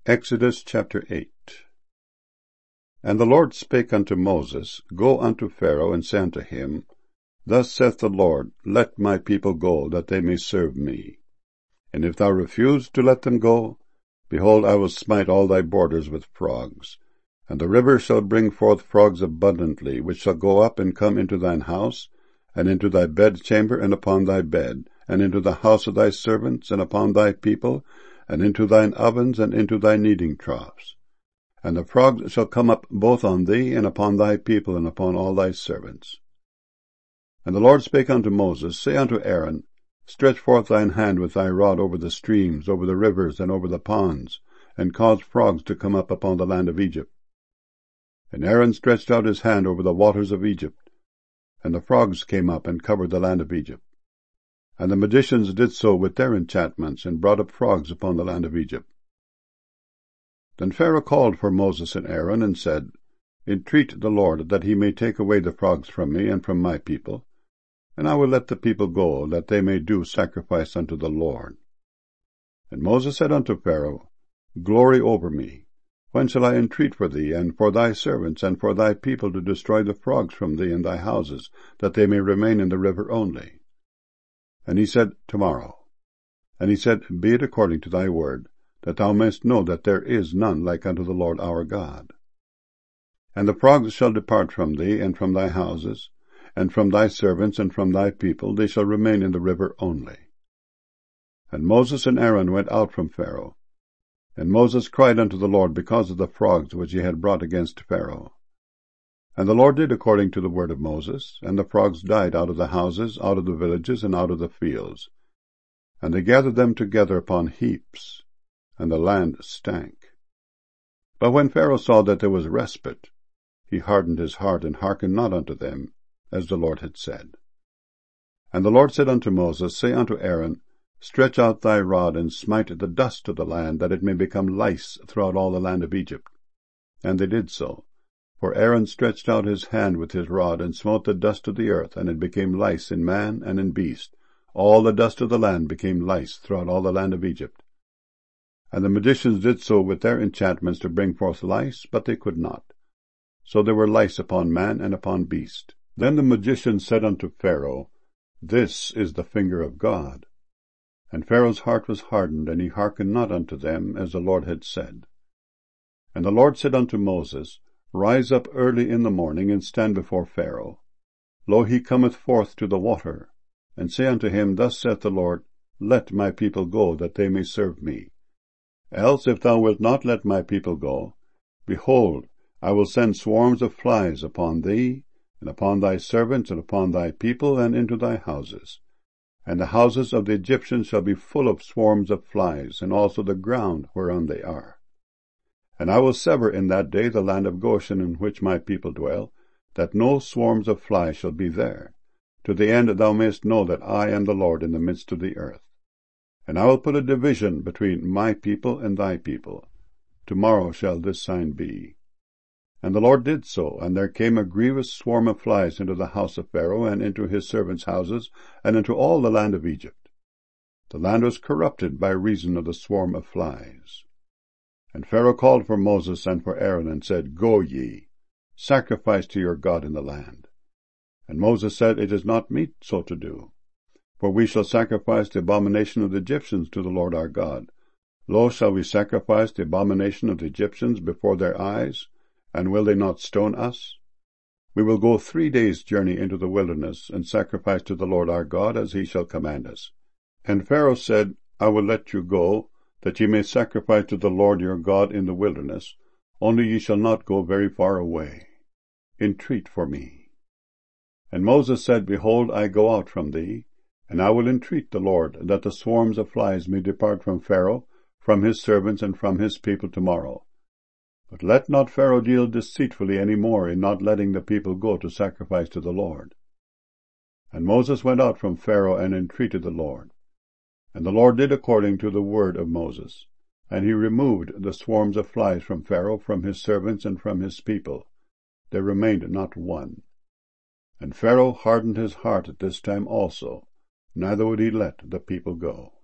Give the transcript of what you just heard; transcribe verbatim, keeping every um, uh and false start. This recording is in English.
Exodus chapter eight. And the Lord spake unto Moses, Go unto Pharaoh, and say unto him, Thus saith the Lord, Let my people go, that they may serve me. And if thou refuse to let them go, behold, I will smite all thy borders with frogs. And the river shall bring forth frogs abundantly, which shall go up and come into thine house, and into thy bedchamber, and upon thy bed, and into the house of thy servants, and upon thy people, and into thine ovens, and into thy kneading troughs. And the frogs shall come up both on thee, and upon thy people, and upon all thy servants. And the Lord spake unto Moses, Say unto Aaron, Stretch forth thine hand with thy rod over the streams, over the rivers, and over the ponds, and cause frogs to come up upon the land of Egypt. And Aaron stretched out his hand over the waters of Egypt, and the frogs came up and covered the land of Egypt. And the magicians did so with their enchantments, and brought up frogs upon the land of Egypt. Then Pharaoh called for Moses and Aaron, and said, Entreat the Lord, that he may take away the frogs from me and from my people, and I will let the people go, that they may do sacrifice unto the Lord. And Moses said unto Pharaoh, Glory over me. When shall I entreat for thee, and for thy servants, and for thy people, to destroy the frogs from thee and thy houses, that they may remain in the river only? And he said, Tomorrow. And he said, Be it according to thy word, that thou mayest know that there is none like unto the Lord our God. And the frogs shall depart from thee, and from thy houses, and from thy servants, and from thy people, they shall remain in the river only. And Moses and Aaron went out from Pharaoh. And Moses cried unto the Lord because of the frogs which he had brought against Pharaoh. And the Lord did according to the word of Moses, and the frogs died out of the houses, out of the villages, and out of the fields. And they gathered them together upon heaps, and the land stank. But when Pharaoh saw that there was respite, he hardened his heart, and hearkened not unto them, as the Lord had said. And the Lord said unto Moses, Say unto Aaron, Stretch out thy rod, and smite the dust of the land, that it may become lice throughout all the land of Egypt. And they did so. For Aaron stretched out his hand with his rod, and smote the dust of the earth, and it became lice in man and in beast. All the dust of the land became lice throughout all the land of Egypt. And the magicians did so with their enchantments to bring forth lice, but they could not. So there were lice upon man and upon beast. Then the magicians said unto Pharaoh, This is the finger of God. And Pharaoh's heart was hardened, and he hearkened not unto them, as the Lord had said. And the Lord said unto Moses, Rise up early in the morning, and stand before Pharaoh. Lo, he cometh forth to the water. And say unto him, Thus saith the Lord, Let my people go, that they may serve me. Else, if thou wilt not let my people go, behold, I will send swarms of flies upon thee, and upon thy servants, and upon thy people, and into thy houses. And the houses of the Egyptians shall be full of swarms of flies, and also the ground whereon they are. And I will sever in that day the land of Goshen, in which my people dwell, that no swarms of flies shall be there, to the end that thou mayest know that I am the Lord in the midst of the earth. And I will put a division between my people and thy people. Tomorrow shall this sign be. And the Lord did so, and there came a grievous swarm of flies into the house of Pharaoh, and into his servants' houses, and into all the land of Egypt. The land was corrupted by reason of the swarm of flies. And Pharaoh called for Moses and for Aaron, and said, Go ye, sacrifice to your God in the land. And Moses said, It is not meet so to do. For we shall sacrifice the abomination of the Egyptians to the Lord our God. Lo, shall we sacrifice the abomination of the Egyptians before their eyes? And will they not stone us? We will go three days' journey into the wilderness, and sacrifice to the Lord our God, as he shall command us. And Pharaoh said, I will let you go, that ye may sacrifice to the Lord your God in the wilderness, only ye shall not go very far away. Entreat for me. And Moses said, Behold, I go out from thee, and I will entreat the Lord, that the swarms of flies may depart from Pharaoh, from his servants, and from his people tomorrow. But let not Pharaoh deal deceitfully any more in not letting the people go to sacrifice to the Lord. And Moses went out from Pharaoh, and entreated the Lord. And the Lord did according to the word of Moses. And he removed the swarms of flies from Pharaoh, from his servants, and from his people. There remained not one. And Pharaoh hardened his heart at this time also, neither would he let the people go.